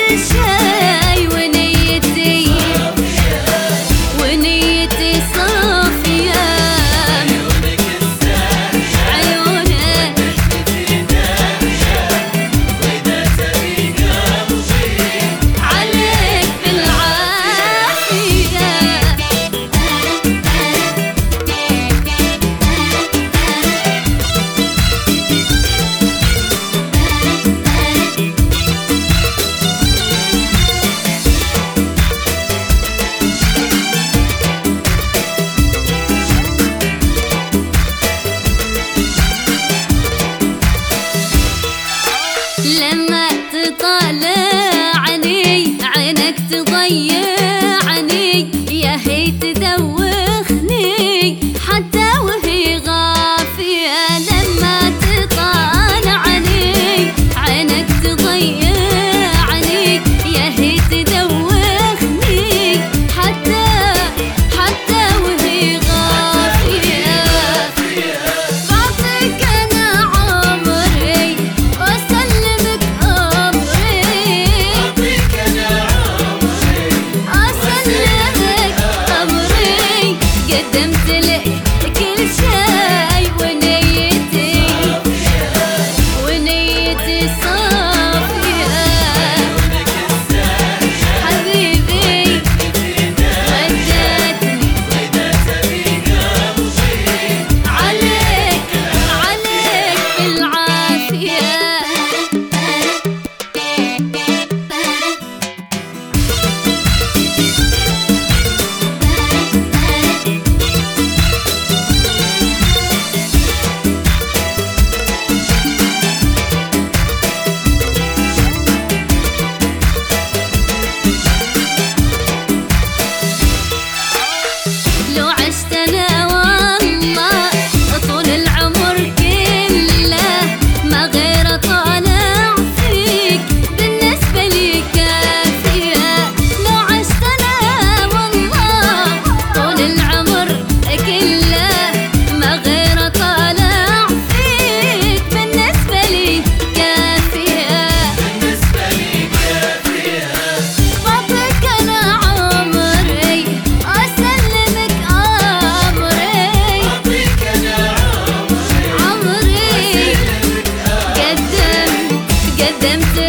شي ونيتي صافية. عيونك الساحرة عيونك وإذا تبي قلبي عليك بالعافية. لما تطالعني عينك تضيعني، يا هي تدوخني حتى وهي غافية. لما تطالعني عينك تضيعني، يا هي تدوخني حتى وهي غافية. بعطيك أنا عمري وأسلمك أمري، أعطيك أنا عمري أسلمك أمري. قدمت لك كل شي ونيتي صافية. عيونك الساحرة حبيبي ودتني وإذا تبي قلبي عليك بالعافية. لو عشت أنا والله طول العمر كله ما غير طالع فيك بالنسبة لي كافية. لو عشت أنا والله طول العمر كله ما غير طالع فيك بالنسبة لي كافية. بالنسبة لي كافية. بعطيك أنا عمري أسلمك أمري، أعطيك أنا عمري عمري قدمت